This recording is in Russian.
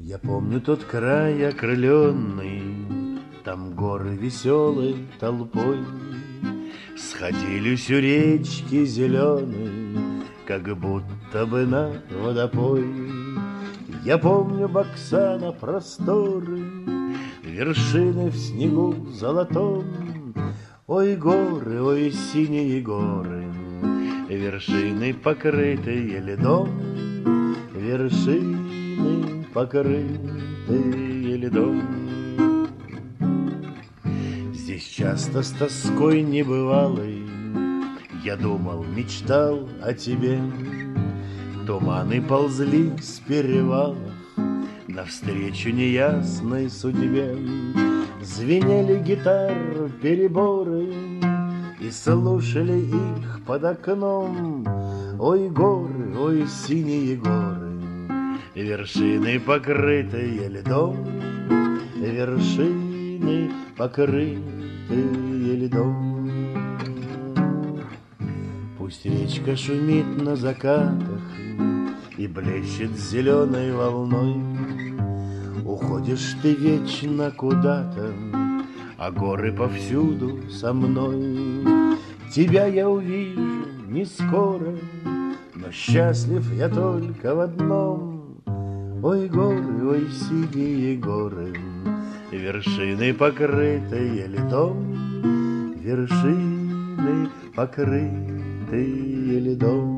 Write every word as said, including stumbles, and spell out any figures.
Я помню тот край окрыленный, там горы веселой толпой сходились у речки зеленой, как будто бы на водопой. Я помню Баксана просторы, вершины в снегу золотом. Ой, горы, ой, синие горы, вершины, покрытые льдом, вершины, покрытые льдом. Здесь часто с тоской небывалой я думал, мечтал о тебе. Туманы ползли с перевалов навстречу неясной судьбе. Звенели гитар переборы, и слушали их под окном. Ой, горы, ой, синие горы, вершины, покрытые льдом, вершины, покрытые льдом. Пусть речка шумит на закатах и блещет зеленой волной, уходишь ты вечно куда-то, а горы повсюду со мной. Тебя я увижу не скоро, но счастлив я только в одном. Ой, горы, ой, синие горы, вершины, покрытые льдом, вершины, покрытые льдом.